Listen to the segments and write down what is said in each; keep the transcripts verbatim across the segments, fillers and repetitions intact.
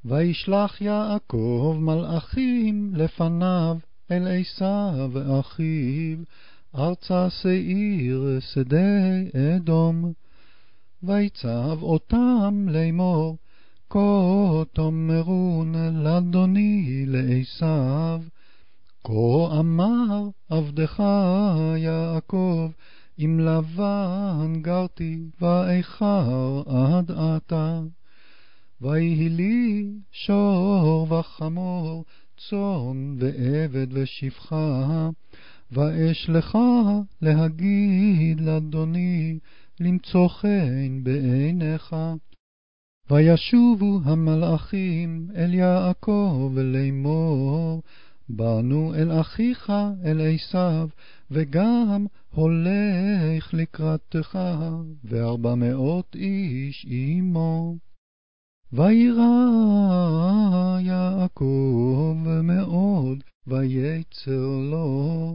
וישלח יעקב מלאכים לפניו אל עשיו ואחיו, ארצה שעיר שדה אדום. ויצב אותם לאמור, כה תאמרון לאדוני לעשיו, כה אמר עבדך יעקב, עם לבן גרתי ואיכר עד עתה. ויהי לי שור וחמור, צאן ועבד ושפחה, ואשלך להגיד לאדוני, למצוא חן בעיניך. וישובו המלאכים אל יעקב לאמור, באנו אל אחיך אל עשיו, וגם הולך לקראתך, וארבע מאות איש עמו. וירא יעקב מאוד, ויצר לו,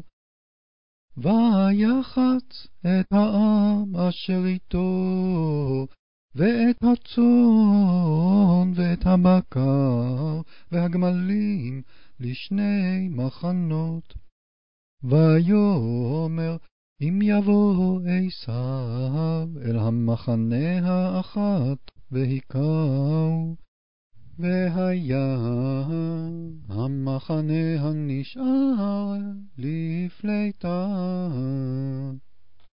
ויחץ את העם אשר איתו, ואת הצאן ואת הבקר והגמלים לשני מחנות. ויאמר, אם יבוא עשיו אל המחנה האחת והיכהו, והיה המחנה הנשאר לפליטה.